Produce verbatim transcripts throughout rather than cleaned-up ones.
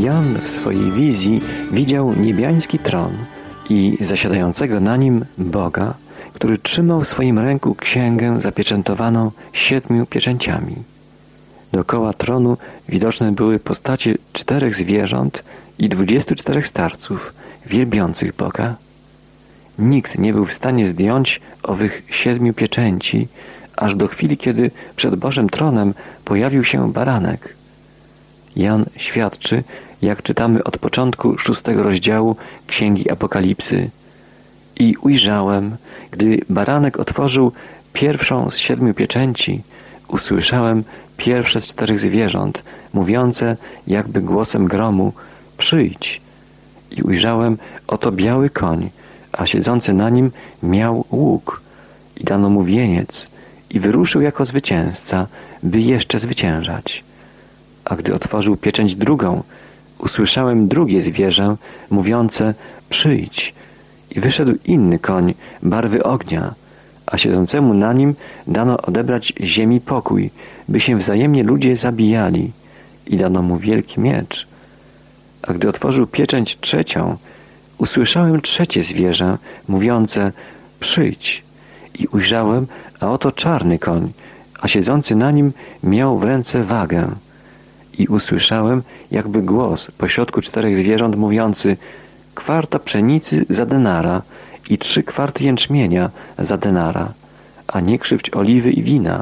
Jan w swojej wizji widział niebiański tron i zasiadającego na nim Boga, który trzymał w swoim ręku księgę zapieczętowaną siedmiu pieczęciami. Dookoła tronu widoczne były postacie czterech zwierząt i dwudziestu czterech starców wielbiących Boga. Nikt nie był w stanie zdjąć owych siedmiu pieczęci, aż do chwili, kiedy przed Bożym tronem pojawił się baranek. Jan świadczy, jak czytamy od początku szóstego rozdziału Księgi Apokalipsy. I ujrzałem, gdy baranek otworzył pierwszą z siedmiu pieczęci, usłyszałem pierwsze z czterech zwierząt, mówiące jakby głosem gromu: przyjdź. I ujrzałem, oto biały koń, a siedzący na nim miał łuk. I dano mu wieniec, i wyruszył jako zwycięzca, by jeszcze zwyciężać. A gdy otworzył pieczęć drugą, usłyszałem drugie zwierzę, mówiące: przyjdź. I wyszedł inny koń, barwy ognia, a siedzącemu na nim dano odebrać ziemi pokój, by się wzajemnie ludzie zabijali. I dano mu wielki miecz. A gdy otworzył pieczęć trzecią, usłyszałem trzecie zwierzę, mówiące: przyjdź. I ujrzałem, a oto czarny koń, a siedzący na nim miał w ręce wagę. I usłyszałem jakby głos pośrodku czterech zwierząt mówiący: kwarta pszenicy za denara i trzy kwarty jęczmienia za denara, a nie krzywdź oliwy i wina.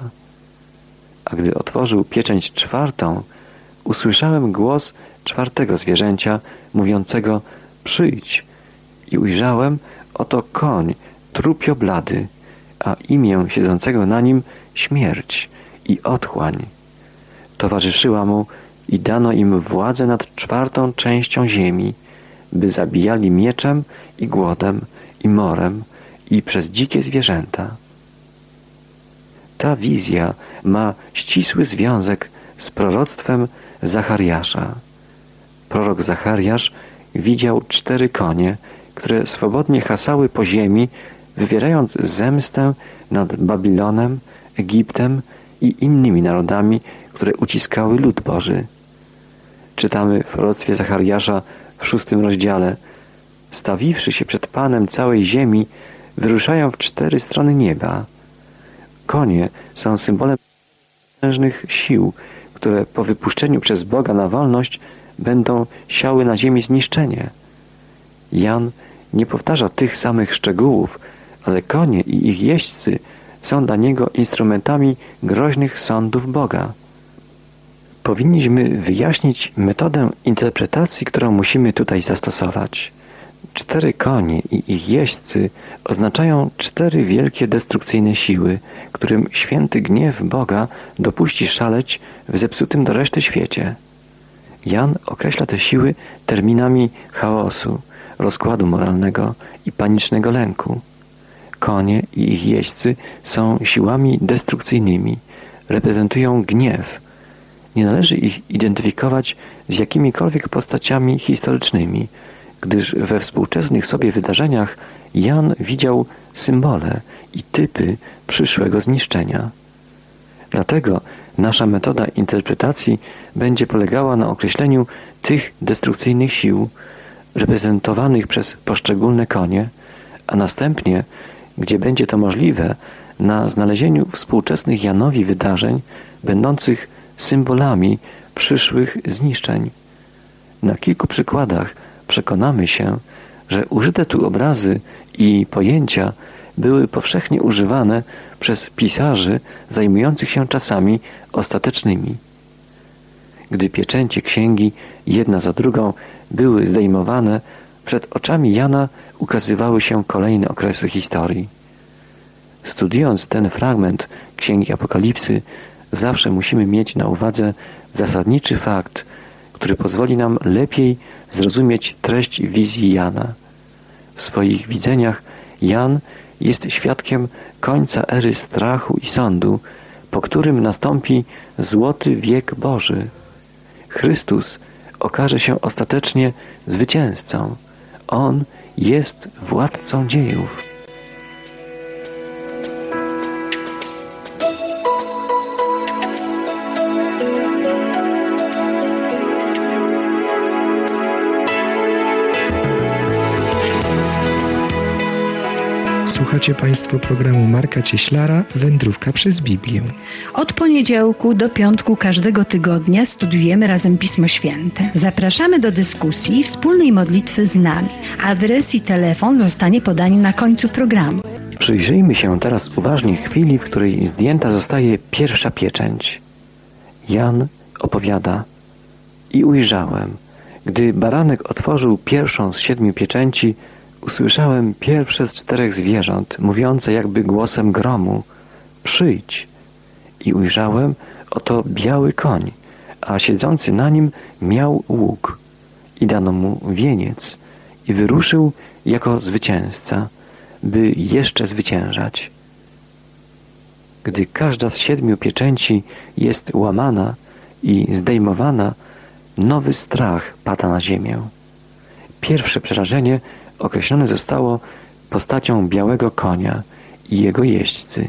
A gdy otworzył pieczęć czwartą, usłyszałem głos czwartego zwierzęcia mówiącego: przyjdź. I ujrzałem, oto koń trupio blady, a imię siedzącego na nim śmierć i otchłań. Towarzyszyła mu i dano im władzę nad czwartą częścią ziemi, by zabijali mieczem i głodem i morem i przez dzikie zwierzęta. Ta wizja ma ścisły związek z proroctwem Zachariasza. Prorok Zachariasz widział cztery konie, które swobodnie hasały po ziemi, wywierając zemstę nad Babilonem, Egiptem i innymi narodami, które uciskały lud Boży. Czytamy w proroctwie Zachariasza w szóstym rozdziale: stawiwszy się przed Panem całej ziemi, wyruszają w cztery strony nieba. Konie są symbolem potężnych sił, które po wypuszczeniu przez Boga na wolność będą siały na ziemi zniszczenie. Jan nie powtarza tych samych szczegółów, ale konie i ich jeźdźcy są dla niego instrumentami groźnych sądów Boga. Powinniśmy wyjaśnić metodę interpretacji, którą musimy tutaj zastosować. Cztery konie i ich jeźdźcy oznaczają cztery wielkie destrukcyjne siły, którym święty gniew Boga dopuści szaleć w zepsutym do reszty świecie. Jan określa te siły terminami chaosu, rozkładu moralnego i panicznego lęku. Konie i ich jeźdźcy są siłami destrukcyjnymi, reprezentują gniew. Nie należy ich identyfikować z jakimikolwiek postaciami historycznymi, gdyż we współczesnych sobie wydarzeniach Jan widział symbole i typy przyszłego zniszczenia. Dlatego nasza metoda interpretacji będzie polegała na określeniu tych destrukcyjnych sił reprezentowanych przez poszczególne konie, a następnie, gdzie będzie to możliwe, na znalezieniu współczesnych Janowi wydarzeń będących symbolami przyszłych zniszczeń. Na kilku przykładach przekonamy się, że użyte tu obrazy i pojęcia były powszechnie używane przez pisarzy zajmujących się czasami ostatecznymi. Gdy pieczęcie księgi jedna za drugą były zdejmowane, przed oczami Jana ukazywały się kolejne okresy historii. Studiując ten fragment Księgi Apokalipsy, zawsze musimy mieć na uwadze zasadniczy fakt, który pozwoli nam lepiej zrozumieć treść wizji Jana. W swoich widzeniach Jan jest świadkiem końca ery strachu i sądu, po którym nastąpi złoty wiek Boży. Chrystus okaże się ostatecznie zwycięzcą. On jest władcą dziejów. Słuchacie Państwo programu Marka Cieślara Wędrówka przez Biblię. Od poniedziałku do piątku każdego tygodnia studiujemy razem Pismo Święte. Zapraszamy do dyskusji i wspólnej modlitwy z nami. Adres i telefon zostanie podany na końcu programu. Przyjrzyjmy się teraz uważnie chwili, w której zdjęta zostaje pierwsza pieczęć. Jan opowiada: i ujrzałem, gdy baranek otworzył pierwszą z siedmiu pieczęci, usłyszałem pierwsze z czterech zwierząt, mówiące jakby głosem gromu: przyjdź. I ujrzałem, oto biały koń, a siedzący na nim miał łuk. I dano mu wieniec, i wyruszył jako zwycięzca, by jeszcze zwyciężać. Gdy każda z siedmiu pieczęci jest łamana i zdejmowana, nowy strach pada na ziemię. Pierwsze przerażenie określone zostało postacią białego konia i jego jeźdźcy.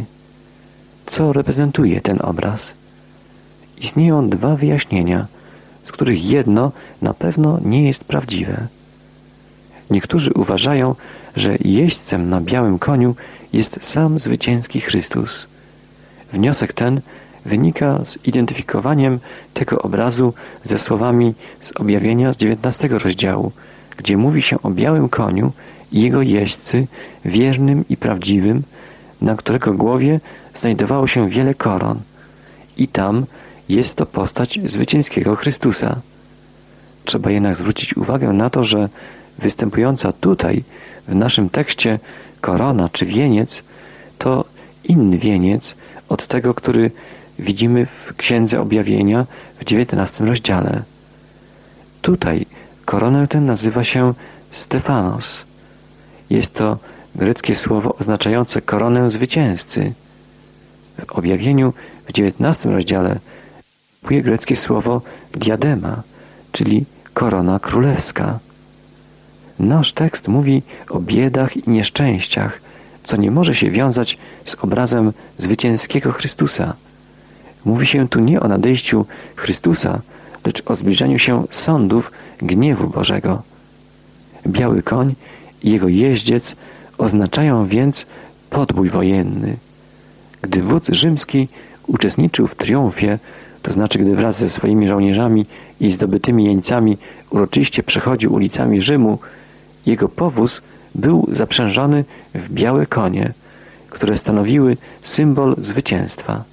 Co reprezentuje ten obraz? Istnieją dwa wyjaśnienia, z których jedno na pewno nie jest prawdziwe. Niektórzy uważają, że jeźdźcem na białym koniu jest sam zwycięski Chrystus. Wniosek ten wynika z identyfikowaniem tego obrazu ze słowami z objawienia z dziewiętnastego rozdziału, gdzie mówi się o białym koniu i jego jeźdźcy, wiernym i prawdziwym, na którego głowie znajdowało się wiele koron. I tam jest to postać zwycięskiego Chrystusa. Trzeba jednak zwrócić uwagę na to, że występująca tutaj w naszym tekście korona czy wieniec to inny wieniec od tego, który widzimy w Księdze Objawienia w dziewiętnastym rozdziale. Tutaj koronę tę nazywa się Stefanos. Jest to greckie słowo oznaczające koronę zwycięzcy. W Objawieniu w dziewiętnastym rozdziale występuje greckie słowo diadema, czyli korona królewska. Nasz tekst mówi o biedach i nieszczęściach, co nie może się wiązać z obrazem zwycięskiego Chrystusa. Mówi się tu nie o nadejściu Chrystusa, lecz o zbliżeniu się sądów gniewu Bożego. Biały koń i jego jeździec oznaczają więc podbój wojenny. Gdy wódz rzymski uczestniczył w triumfie, to znaczy gdy wraz ze swoimi żołnierzami i zdobytymi jeńcami uroczyście przechodził ulicami Rzymu, jego powóz był zaprzężony w białe konie, które stanowiły symbol zwycięstwa.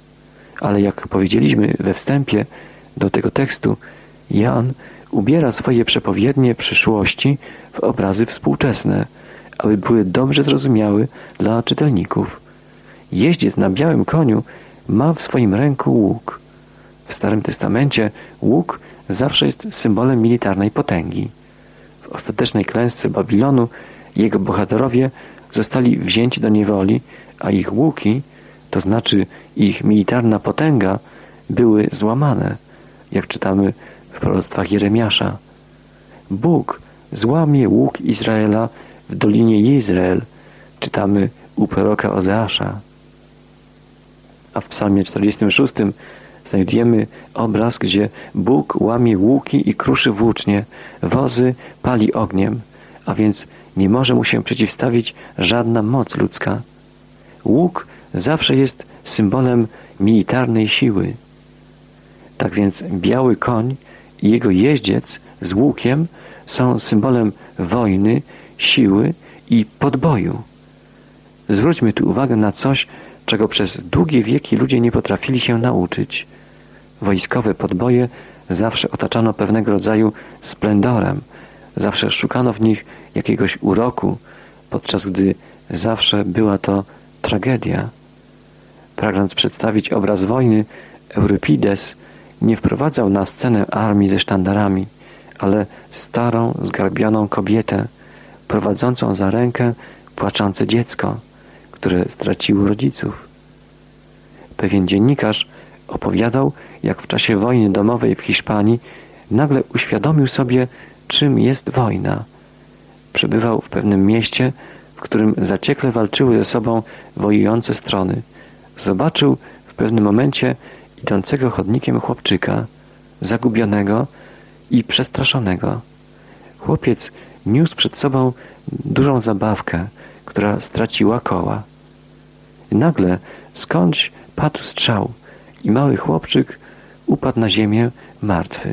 Ale jak powiedzieliśmy we wstępie do tego tekstu, Jan ubiera swoje przepowiednie przyszłości w obrazy współczesne, aby były dobrze zrozumiałe dla czytelników. Jeździec na białym koniu ma w swoim ręku łuk. W Starym Testamencie łuk zawsze jest symbolem militarnej potęgi. W ostatecznej klęsce Babilonu jego bohaterowie zostali wzięci do niewoli, a ich łuki, to znaczy ich militarna potęga, były złamane, jak czytamy w proroctwach Jeremiasza. Bóg złamie łuk Izraela w Dolinie Jezreel, czytamy u proroka Ozeasza. A w psalmie czterdziestym szóstym znajdujemy obraz, gdzie Bóg łamie łuki i kruszy włócznie, wozy pali ogniem, a więc nie może mu się przeciwstawić żadna moc ludzka. Łuk zawsze jest symbolem militarnej siły. Tak więc biały koń i jego jeździec z łukiem są symbolem wojny, siły i podboju. Zwróćmy tu uwagę na coś, czego przez długie wieki ludzie nie potrafili się nauczyć. Wojskowe podboje zawsze otaczano pewnego rodzaju splendorem, zawsze szukano w nich jakiegoś uroku, podczas gdy zawsze była to tragedia. Pragnąc przedstawić obraz wojny, Eurypides nie wprowadzał na scenę armii ze sztandarami, ale starą, zgarbioną kobietę, prowadzącą za rękę płaczące dziecko, które straciło rodziców. Pewien dziennikarz opowiadał, jak w czasie wojny domowej w Hiszpanii nagle uświadomił sobie, czym jest wojna. Przebywał w pewnym mieście, w którym zaciekle walczyły ze sobą wojujące strony. Zobaczył w pewnym momencie idącego chodnikiem chłopczyka, zagubionego i przestraszonego. Chłopiec niósł przed sobą dużą zabawkę, która straciła koła. Nagle skądś padł strzał i mały chłopczyk upadł na ziemię martwy.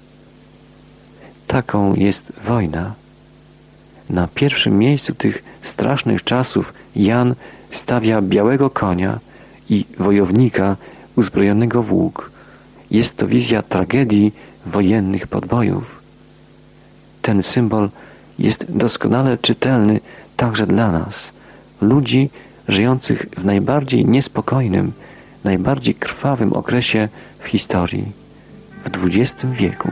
Taką jest wojna. Na pierwszym miejscu tych strasznych czasów Jan stawia białego konia i wojownika uzbrojonego w łuk. Jest to wizja tragedii wojennych podbojów. Ten symbol jest doskonale czytelny także dla nas, ludzi żyjących w najbardziej niespokojnym, najbardziej krwawym okresie w historii, w dwudziestym wieku.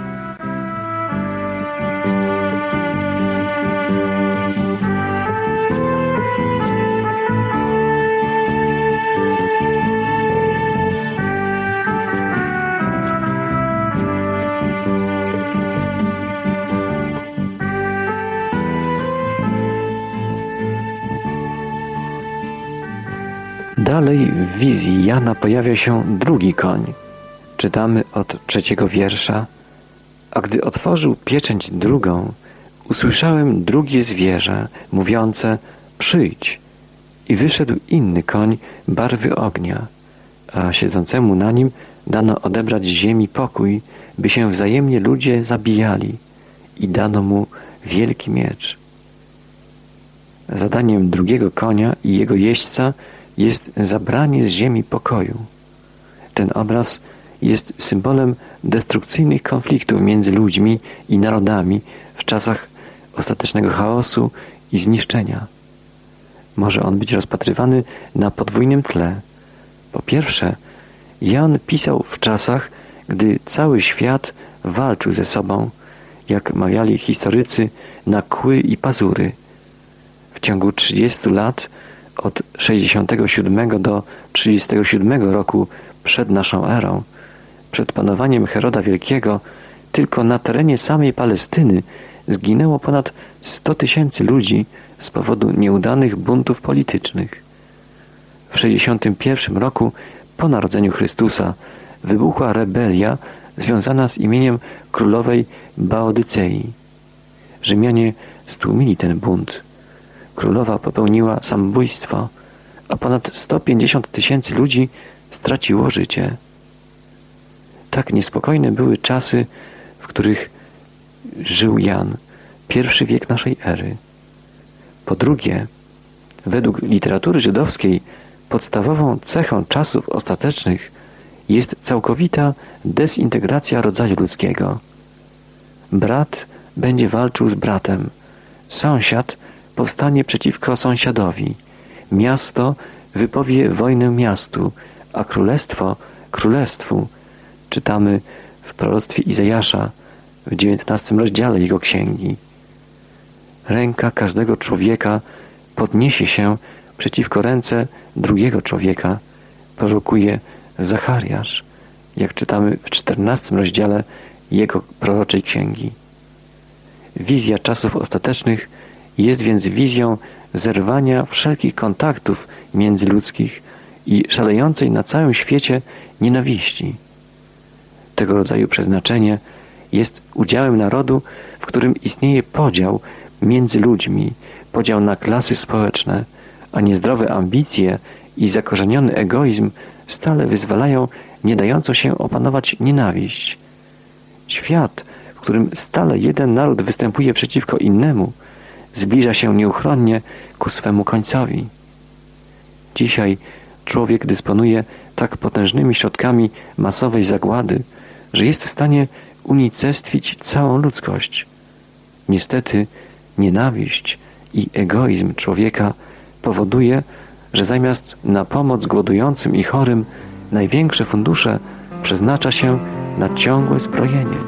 Dalej w wizji Jana pojawia się drugi koń. Czytamy od trzeciego wiersza. A gdy otworzył pieczęć drugą, usłyszałem drugie zwierzę, mówiące: przyjdź. I wyszedł inny koń barwy ognia, a siedzącemu na nim dano odebrać z ziemi pokój, by się wzajemnie ludzie zabijali, i dano mu wielki miecz. Zadaniem drugiego konia i jego jeźdźca jest zabranie z ziemi pokoju. Ten obraz jest symbolem destrukcyjnych konfliktów między ludźmi i narodami w czasach ostatecznego chaosu i zniszczenia. Może on być rozpatrywany na podwójnym tle. Po pierwsze, Jan pisał w czasach, gdy cały świat walczył ze sobą, jak mawiali historycy, na kły i pazury. W ciągu trzydziestu lat, od sześćdziesiątego siódmego do trzydziestego siódmego roku przed naszą erą, przed panowaniem Heroda Wielkiego, tylko na terenie samej Palestyny zginęło ponad sto tysięcy ludzi z powodu nieudanych buntów politycznych. W sześćdziesiątym pierwszym roku po narodzeniu Chrystusa wybuchła rebelia związana z imieniem królowej Baodycei. Rzymianie stłumili ten bunt. Królowa popełniła samobójstwo, a ponad sto pięćdziesiąt tysięcy ludzi straciło życie. Tak niespokojne były czasy, w których żył Jan, pierwszy wiek naszej ery. Po drugie, według literatury żydowskiej podstawową cechą czasów ostatecznych jest całkowita dezintegracja rodzaju ludzkiego. Brat będzie walczył z bratem, sąsiad powstanie przeciwko sąsiadowi, miasto wypowie wojnę miastu, a królestwo królestwu. Czytamy w proroctwie Izajasza w dziewiętnastym rozdziale jego księgi. Ręka każdego człowieka podniesie się przeciwko ręce drugiego człowieka, prorokuje Zachariasz, jak czytamy w czternastym rozdziale jego proroczej księgi. Wizja czasów ostatecznych jest więc wizją zerwania wszelkich kontaktów międzyludzkich i szalejącej na całym świecie nienawiści. Tego rodzaju przeznaczenie jest udziałem narodu, w którym istnieje podział między ludźmi, podział na klasy społeczne, a niezdrowe ambicje i zakorzeniony egoizm stale wyzwalają nie dającą się opanować nienawiść. Świat, w którym stale jeden naród występuje przeciwko innemu, zbliża się nieuchronnie ku swemu końcowi. Dzisiaj człowiek dysponuje tak potężnymi środkami masowej zagłady, że jest w stanie unicestwić całą ludzkość. Niestety nienawiść i egoizm człowieka powoduje, że zamiast na pomoc głodującym i chorym największe fundusze przeznacza się na ciągłe zbrojenie.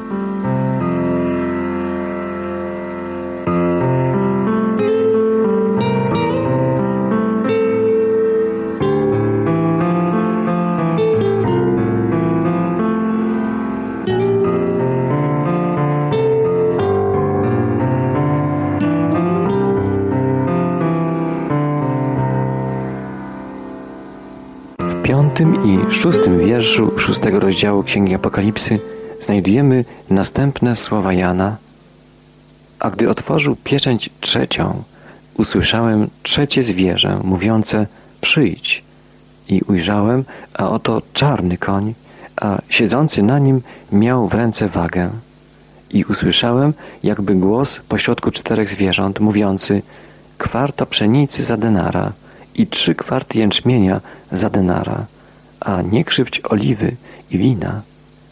W piątym i szóstym wierszu szóstego rozdziału Księgi Apokalipsy znajdujemy następne słowa Jana. A gdy otworzył pieczęć trzecią, usłyszałem trzecie zwierzę, mówiące: przyjdź. I ujrzałem, a oto czarny koń, a siedzący na nim miał w ręce wagę. I usłyszałem jakby głos pośrodku czterech zwierząt, mówiący: kwarta pszenicy za denara i trzy kwarty jęczmienia za denara, a nie krzywdź oliwy i wina.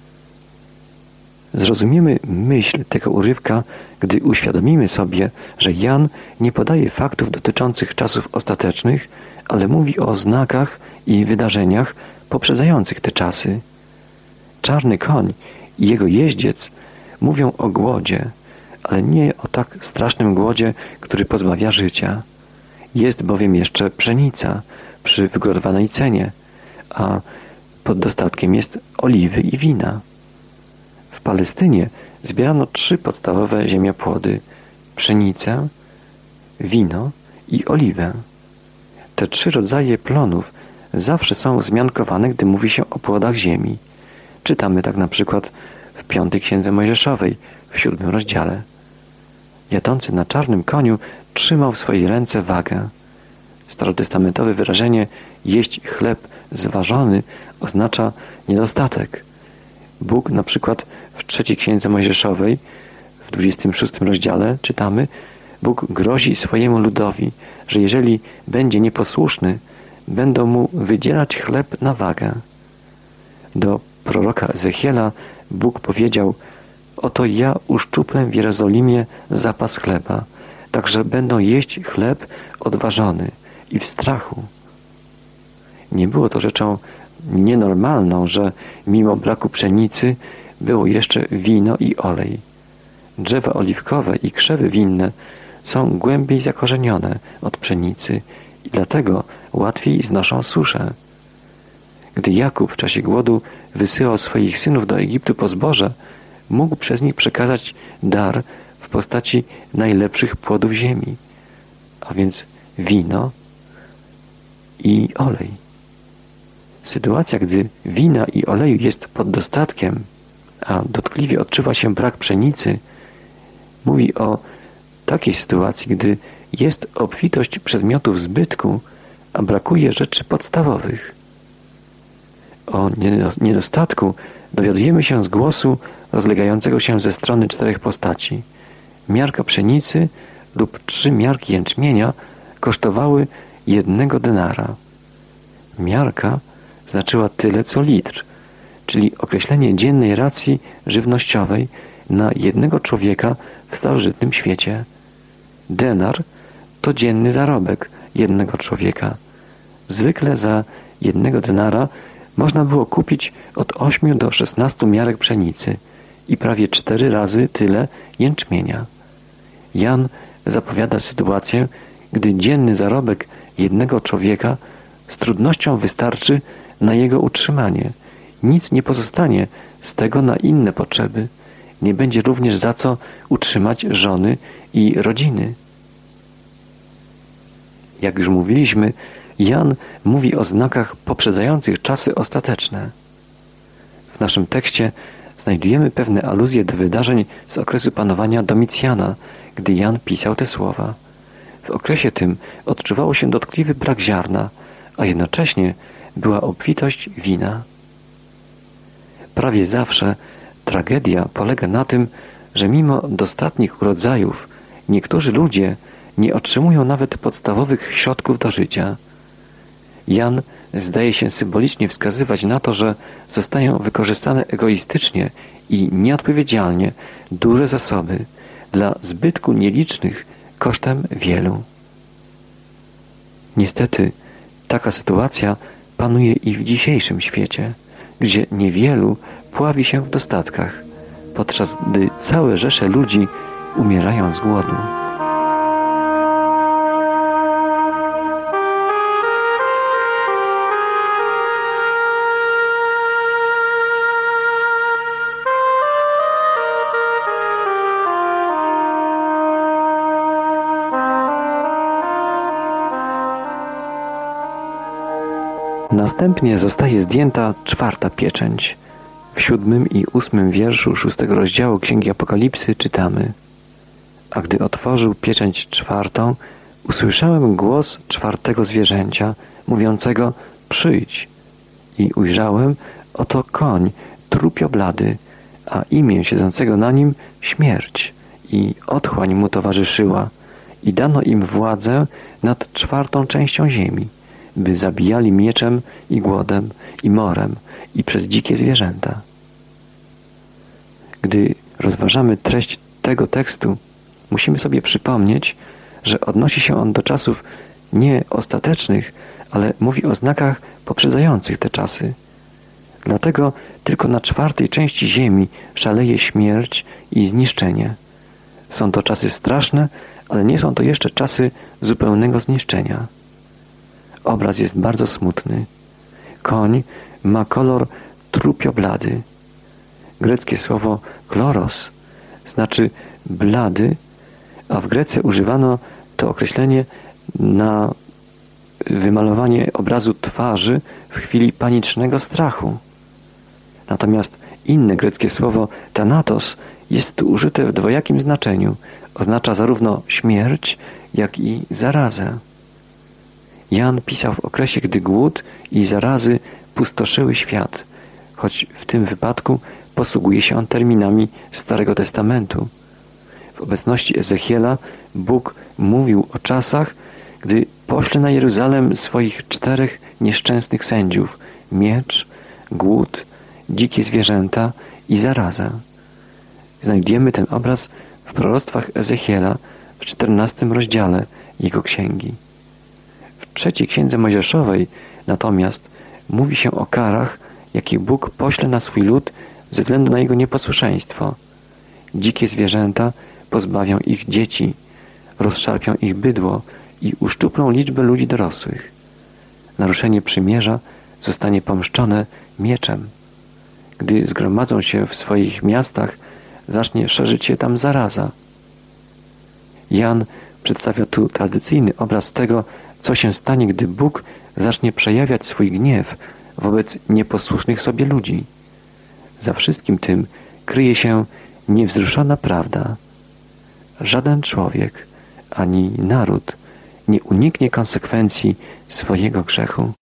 Zrozumiemy myśl tego urywka, gdy uświadomimy sobie, że Jan nie podaje faktów dotyczących czasów ostatecznych, ale mówi o znakach i wydarzeniach poprzedzających te czasy. Czarny koń i jego jeździec mówią o głodzie, ale nie o tak strasznym głodzie, który pozbawia życia. Jest bowiem jeszcze pszenica przy wygórowanej cenie, a pod dostatkiem jest oliwy i wina. W Palestynie zbierano trzy podstawowe ziemiopłody: pszenicę, wino i oliwę. Te trzy rodzaje plonów zawsze są wzmiankowane, gdy mówi się o płodach ziemi. Czytamy tak na przykład w piątej Księdze Mojżeszowej, w siódmym rozdziale. Jadący na czarnym koniu trzymał w swojej ręce wagę. Starotestamentowe wyrażenie jeść chleb zważony oznacza niedostatek. Bóg na przykład w trzeciej Księdze Mojżeszowej, w dwudziestym szóstym rozdziale czytamy: Bóg grozi swojemu ludowi, że jeżeli będzie nieposłuszny, będą mu wydzielać chleb na wagę. Do proroka Ezechiela Bóg powiedział: oto ja uszczuplę w Jerozolimie zapas chleba, tak że będą jeść chleb odważony i w strachu. Nie było to rzeczą nienormalną, że mimo braku pszenicy było jeszcze wino i olej. Drzewa oliwkowe i krzewy winne są głębiej zakorzenione od pszenicy i dlatego łatwiej znoszą suszę. Gdy Jakub w czasie głodu wysyłał swoich synów do Egiptu po zboże, mógł przez nich przekazać dar w postaci najlepszych płodów ziemi, a więc wino i olej. Sytuacja, gdy wina i oleju jest pod dostatkiem, a dotkliwie odczuwa się brak pszenicy, mówi o takiej sytuacji, gdy jest obfitość przedmiotów zbytku, a brakuje rzeczy podstawowych. O niedostatku dowiadujemy się z głosu rozlegającego się ze strony czterech postaci. Miarka pszenicy lub trzy miarki jęczmienia kosztowały jednego denara. Miarka znaczyła tyle co litr, czyli określenie dziennej racji żywnościowej na jednego człowieka w starożytnym świecie. Denar to dzienny zarobek jednego człowieka. Zwykle za jednego denara można było kupić od ośmiu do szesnastu miarek pszenicy i prawie cztery razy tyle jęczmienia. Jan zapowiada sytuację, gdy dzienny zarobek jednego człowieka z trudnością wystarczy na jego utrzymanie. Nic nie pozostanie z tego na inne potrzeby. Nie będzie również za co utrzymać żony i rodziny. Jak już mówiliśmy, Jan mówi o znakach poprzedzających czasy ostateczne. W naszym tekście znajdujemy pewne aluzje do wydarzeń z okresu panowania Domicjana, gdy Jan pisał te słowa. W okresie tym odczuwało się dotkliwy brak ziarna, a jednocześnie była obfitość wina. Prawie zawsze tragedia polega na tym, że mimo dostatnich urodzajów niektórzy ludzie nie otrzymują nawet podstawowych środków do życia. Jan zdaje się symbolicznie wskazywać na to, że zostają wykorzystane egoistycznie i nieodpowiedzialnie duże zasoby dla zbytku nielicznych kosztem wielu. Niestety taka sytuacja panuje i w dzisiejszym świecie, gdzie niewielu pławi się w dostatkach, podczas gdy całe rzesze ludzi umierają z głodu. Następnie zostaje zdjęta czwarta pieczęć. W siódmym i ósmym wierszu szóstego rozdziału Księgi Apokalipsy czytamy: A gdy otworzył pieczęć czwartą, usłyszałem głos czwartego zwierzęcia, mówiącego: przyjdź. I ujrzałem, oto koń, trupio blady, a imię siedzącego na nim śmierć. I otchłań mu towarzyszyła. I dano im władzę nad czwartą częścią ziemi, by zabijali mieczem i głodem, i morem, i przez dzikie zwierzęta. Gdy rozważamy treść tego tekstu, musimy sobie przypomnieć, że odnosi się on do czasów nie ostatecznych, ale mówi o znakach poprzedzających te czasy. Dlatego tylko na czwartej części ziemi szaleje śmierć i zniszczenie. Są to czasy straszne, ale nie są to jeszcze czasy zupełnego zniszczenia. Obraz jest bardzo smutny. Koń ma kolor trupio blady. Greckie słowo chloros znaczy blady, a w Grece używano to określenie na wymalowanie obrazu twarzy w chwili panicznego strachu. Natomiast inne greckie słowo thanatos jest tu użyte w dwojakim znaczeniu. Oznacza zarówno śmierć, jak i zarazę. Jan pisał w okresie, gdy głód i zarazy pustoszyły świat, choć w tym wypadku posługuje się on terminami Starego Testamentu. W obecności Ezechiela Bóg mówił o czasach, gdy pośle na Jeruzalem swoich czterech nieszczęsnych sędziów: miecz, głód, dzikie zwierzęta i zarazę. Znajdziemy ten obraz w proroctwach Ezechiela w czternastym rozdziale jego księgi. W trzeciej księdze Mojżeszowej natomiast mówi się o karach, jakie Bóg pośle na swój lud ze względu na jego nieposłuszeństwo. Dzikie zwierzęta pozbawią ich dzieci, rozszarpią ich bydło i uszczuplą liczbę ludzi dorosłych. Naruszenie przymierza zostanie pomszczone mieczem. Gdy zgromadzą się w swoich miastach, zacznie szerzyć się tam zaraza. Jan przedstawia tu tradycyjny obraz tego, co się stanie, gdy Bóg zacznie przejawiać swój gniew wobec nieposłusznych sobie ludzi. Za wszystkim tym kryje się niewzruszona prawda. Żaden człowiek ani naród nie uniknie konsekwencji swojego grzechu.